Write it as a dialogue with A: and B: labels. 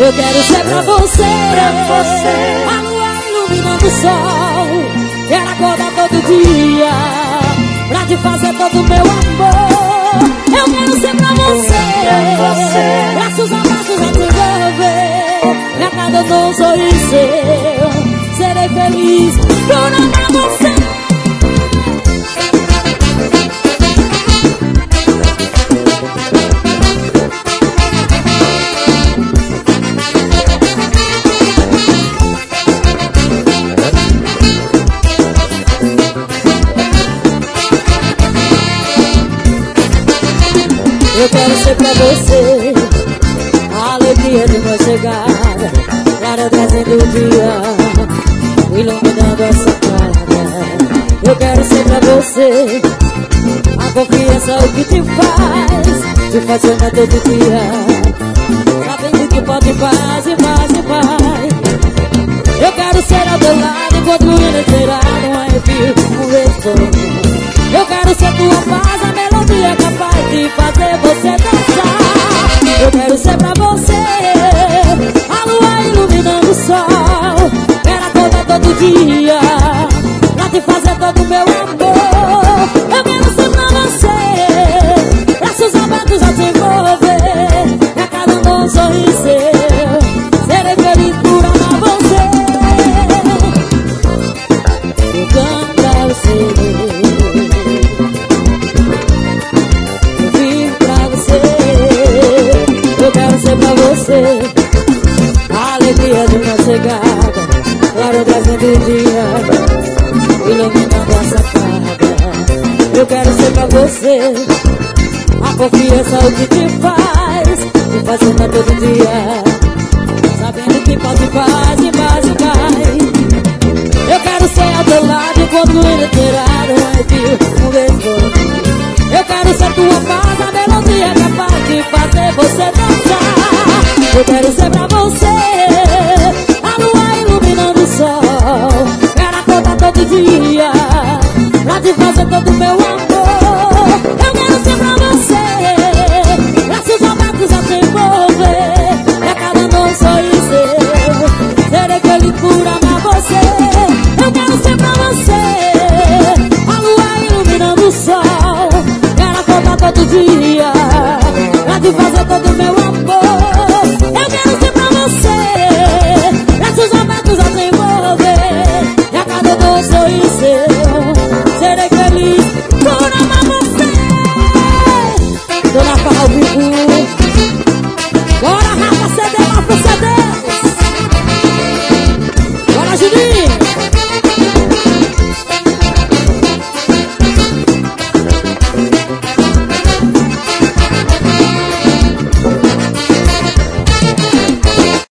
A: Eu quero ser pra você, a lua iluminando o sol. Quero acordar todo dia pra te fazer todo o meu amor. Eu quero ser pra você, braços abaixos a te envolver. E a cada dor um sorriso seu, serei feliz por amar você. Eu quero ser pra você a alegria de uma chegada, clara trazendo o dia, iluminando a sacada. Eu quero ser pra você a confiança, o que te faz sonhar todo dia, sabendo que pode mais e mais e mais. Eu quero ser ao teu lado enquanto inesperado, um arrepio, um retorno. Eu quero ser tua paz, a melodia capaz de fazer você dançar. Eu quero ser pra você a lua iluminando o sol. Quero acordar todo dia pra te fazer todo o meu amor. Eu quero ser pra você, braços abertos a te envolver. E a cada um sorriso seu, serei feliz por amar você. Eu canto pra você, pra você a alegria de uma chegada, claro trazendo o dia, iluminando a sacada. Eu quero ser pra você a confiança, o que te faz sonhar todo dia, sabendo que pode mais e mais e mais. Eu quero ser ao teu lado enquanto inesperado, um arrepio, um retorno. Eu quero ser tua paz, a melodia capaz de fazer você dançar. Eu quero ser pra você a lua iluminando o sol. Quero acordar todo dia pra te fazer todo o meu amor.